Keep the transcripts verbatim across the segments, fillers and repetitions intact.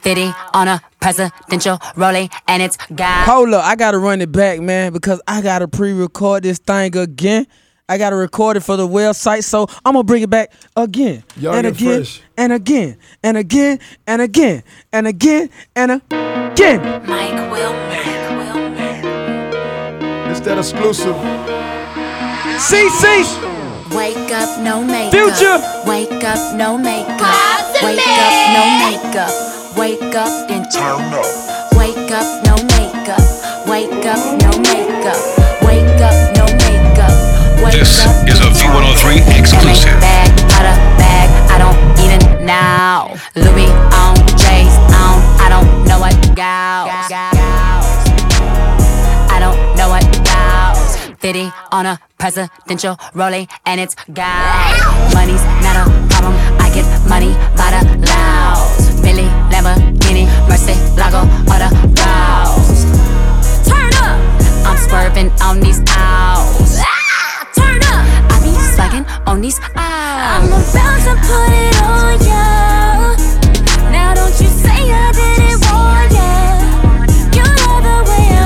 fifty on a presidential rolling, and it's got. Hold up, I gotta run it back, man, because I gotta pre-record this thing again. I gotta record it for the website, so I'm gonna bring it back again. Y'all and get again, fresh. and again, and again, and again, and again, and again. Mike Will. It's that exclusive. C C. Wake up, no makeup. Future. Wake up, no makeup. Wake up, no makeup. Wake up and turn up. Wake up, no makeup. Wake up, no makeup. Wake up, no makeup. Wake This up, is a V one oh three exclusive. Bag, out of bag, I don't even know. Louis on, J's on, I don't know what gals. I don't know what gals. fifty on a presidential rolling, and it's gals. Money's not a problem, I get money by the loud. Billy, Lamborghini, Murcielago, or the Rouse. Turn up! I'm swerving on these owls. Ah, turn up! I be slacking on these owls. I'm about to put it on ya. Now don't you say I didn't warn ya. You love the way I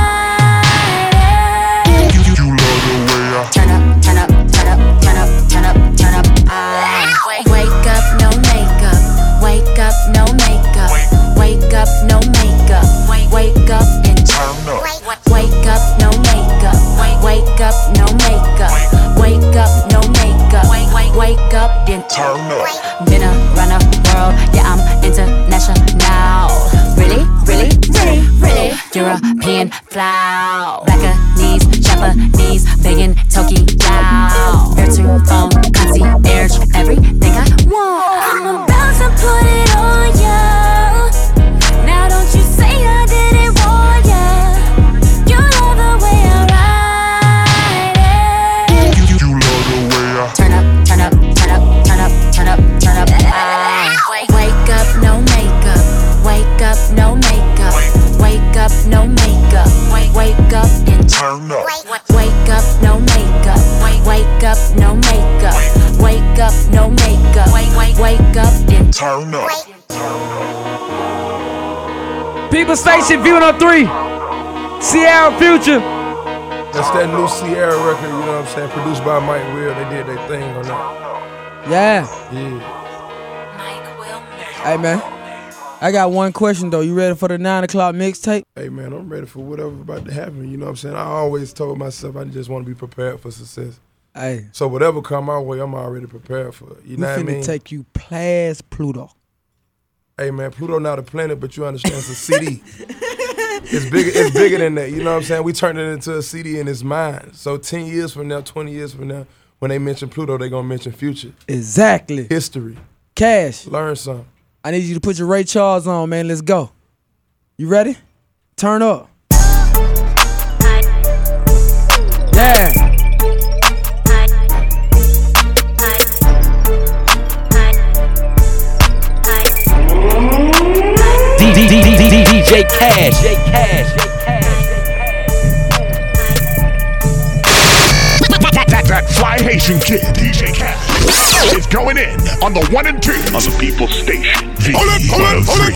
ride it. You love the way I Turn up, turn up, turn up, turn up, turn up, turn up. Ah. Wake up, no makeup. Wake up, no makeup. Wake up, no makeup. Wake up and turn up. Wake up, no makeup. Wake up, no makeup. Wake up, no makeup. Wake up, then turn up. Been around the world, yeah, I'm international. Really, really, really, really. European flow. Blackanese, Japanese, vegan, Tokyo. Virtual phone, concierge, everything I want. I'm about to put it on ya. Now don't you say I didn't warn ya. You love the way I ride it. You, you love the way I Turn up, turn up, turn up, turn up, turn up, turn up. Ah. Wake up, no makeup. Wake up, no makeup. Wake up, no makeup. Wake up and turn up. Wake up, no makeup. Wake up, no makeup. Wake up, no makeup. Wake up and turn up. People Station V one oh three. Sierra Future. That's that new Sierra record, you know what I'm saying? Produced by Mike Will. They did their thing on that. Yeah. Yeah. Hey, man. I got one question, though. You ready for the nine o'clock mixtape? Hey, man, I'm ready for whatever's about to happen. You know what I'm saying? I always told myself I just want to be prepared for success. Hey. So whatever come my way, I'm already prepared for it. You We know what I finna mean? take you past Pluto. Hey, man, Pluto not a planet, but you understand it's a C D. It's bigger, it's bigger than that. You know what I'm saying? We turned it into a C D in his mind. So ten years from now, twenty years from now, when they mention Pluto, they going to mention future. Exactly. History. Cash. Learn something. I need you to put your Ray Charles on, man. Let's go. You ready? Turn up. Yeah. D D D D D D D J Cash. J Cash. That, that fly Haitian kid, D J Cash, is going in on the one and two on the People's Station. V one oh three.